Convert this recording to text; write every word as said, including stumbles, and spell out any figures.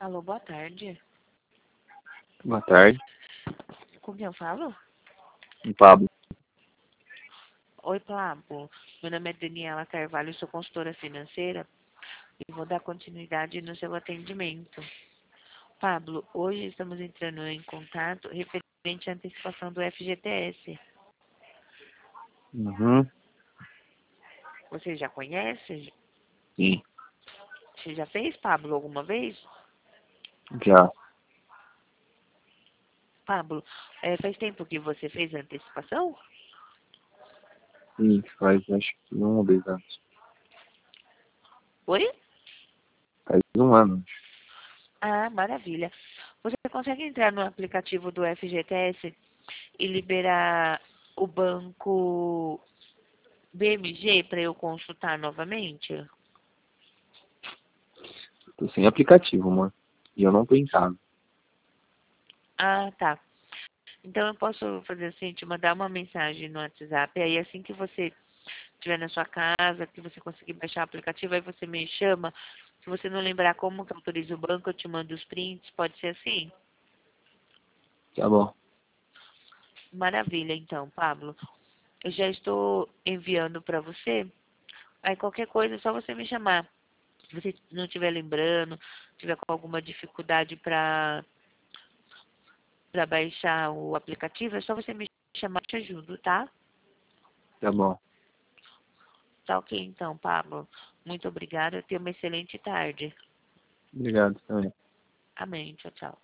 Alô, boa tarde. Boa tarde, Com quem eu falo? Pablo. Oi, Pablo. Meu nome é Daniela Carvalho, sou consultora financeira e vou dar continuidade no seu atendimento. Pablo, hoje estamos entrando em contato referente à antecipação do F G T S. Uhum, Você já conhece? sim, Você já fez, Pablo, alguma vez? já. Pablo, é, faz tempo que você fez a antecipação? Sim, faz acho que um ou dois anos. Oi? Faz um ano, acho. Ah, maravilha. Você consegue entrar no aplicativo do F G T S e liberar o banco B M G para eu consultar novamente? Tô sem aplicativo, mano. E eu não tô em casa. Ah, tá. Então eu posso fazer assim, te mandar uma mensagem no WhatsApp, aí assim que você estiver na sua casa, que você conseguir baixar o aplicativo, aí você me chama. Se você não lembrar como que autoriza o banco, eu te mando os prints, pode ser assim? Tá bom. Maravilha, então, Pablo. Eu já estou enviando para você. Aí qualquer coisa é só você me chamar. Se você não estiver lembrando, tiver com alguma dificuldade para para baixar o aplicativo, é só você me chamar que eu te ajudo, tá? Tá bom. Tá ok então, Pablo. Muito obrigada. Tenha uma excelente tarde. Obrigado também. Amém. Tchau, tchau.